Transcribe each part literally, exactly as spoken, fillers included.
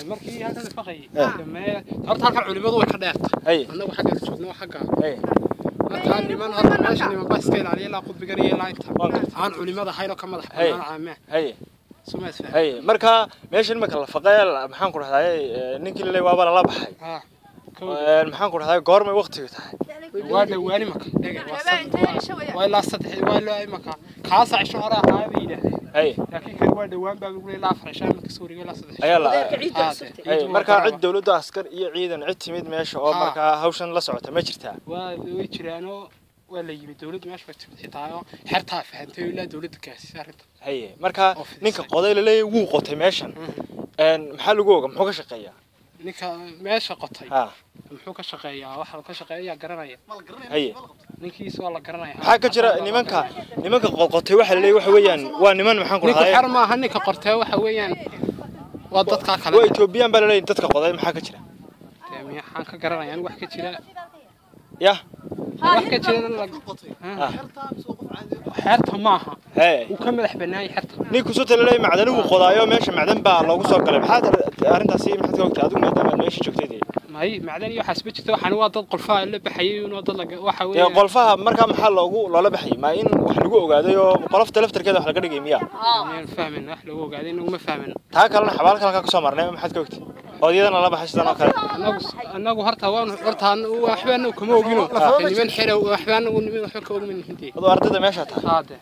markii halkan faqay ma horta halkan culimadu way ka dheertay anagu xagga joogno xagga marka niman hada meesha niman baa iska ilaaliya la qudbigan iyo la inta aan culimada hayro ka madax banaan caamee hay sumaasfa hay marka meesha marka la faqay maxaan ku raxday ninkii leey waaba la baxay ha maxaan ku raxday goormay waqtiga tahay waa dhawaani marka waa la saddex waa la imaka kaas cisho hore ahaa bay yiraahdeen hay laakiin kan waa dhawaan baa ugu leeyahay afar marka suuriga la saddex ayaa la hay marka cid dawladda askar iyo ciidan cid timid meesha oo marka hawshan la socota ma jirtaa waa way jiraano waa la yimid dawladda meesha ka timid xitaa xirtaa fahantay ilaa dawladda kaasi arinta hay marka ninka qoday la leeyahay wuu qotay meeshan een maxaa lagu ogaa muxuu ka shaqeeyaa ninka meesha qotay ha muxuu ka shaqeeyaa waxa uu ka shaqeeyaa garanaya hay ninkiis waa la garanaya waxa ka jira nimanka nimanka qotay waxa la leeyahay waxa weeyaan waa niman maxaan ku rahay ninka xarma ninka qortay waxa weeyaan waa dadka kale waa Ethiopian baa la leeyahay dadka qoday maxaa ka jira teemiya xaan ka garanaya wax ka jira ya wax ka jira la qotay ha xerta maaha hay uu ka madax banaay xerta ninku soo talay macdan uu qodaayo meesha macdan baa loogu soo galay maxaa arintaasi maxaad ka ogtahay adigu maadaama meesha joogtay may macdan iyo xasba jirta waxaan waa dad qolfaha la baxayay inuu dad laga waxa weeye qolfaha marka maxaa loogu loola baxay ma in wax lagu ogaaday oo qolofta laftarkeeda wax laga dhigay miya aan fahmin wax lagu ogaaday inuu ma fahmin taa kalena xabaal kale ka soo marnay maxaad ka ogtay odiyadana la baxay sidoo kale anagu anagu horta waan horta waxbaan kuma ogino niman xiro waxbaan ugu niman wax ka ogmin hintii oo ardada meesha taa haade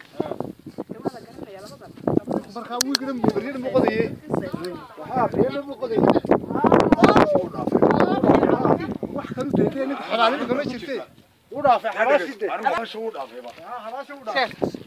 marka wiigna mubriin muqadiyay waxa beena muqadiyay wax kalu deedeena xalaalin kama jirtay u dhaafay xaraashide xaraashu u dhaafay ba xaraashu u dhaafay